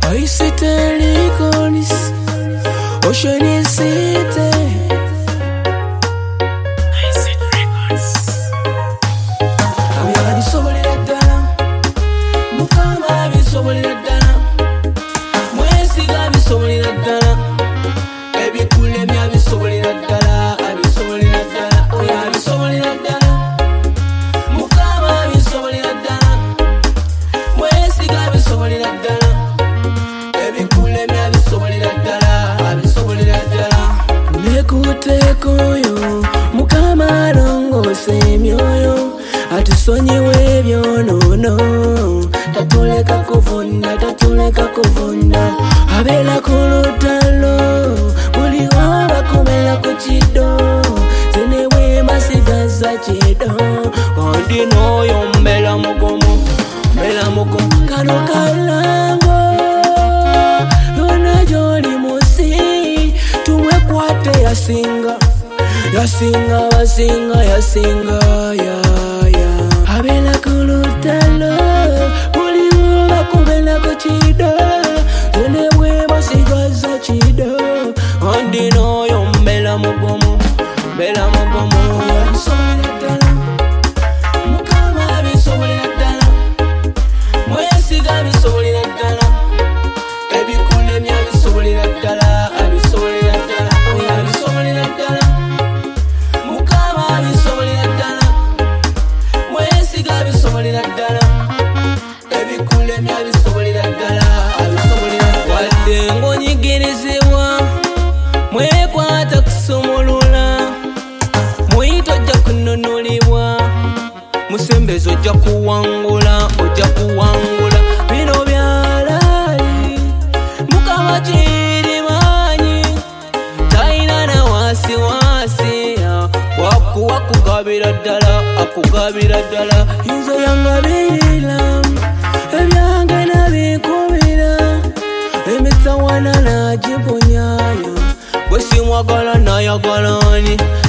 I sit and look on this Ocean City. I sit records. I'm the soul of the Mukama, I'm the soul of the Mwesi, I'm the soul of the Baby, cool, I'm the soul of the I'm the soul of the Oh, yeah, I'm the soul of the Mukama, I'm the soul of the Mwesi, I'm the soul of the Nekuteko Mukama alongose emyoyo atusonyiwe ebyonono tatuleka kuvunda abeera ku lutalo buli wabakubera ku kiddo zene bwemasigaza kiddo kandi n'oyo mbeera mugumu kano kalango yona gy'oli musi tumwekwate yasinga abeera ku lutalo buli bakubera ku kiddo tene bwebasigaza kiddo andi n'oyo mbeera mugumu abisobolera ddala Mukama abisobolera ddala mwesiga abisobolera ddala ebikulemye abisobolera ddala wadde ng'onyigirizibwa mwekwata kusumulula muyita ojja kununulibwa musembezi ojja kuwangula bino byalaali Mukama kirimanyi talina na wasiwasi wakugabira ddala yinza yangabirira ebyange nabikubira emitawana nagipunyayo bwe simwagala nayagalani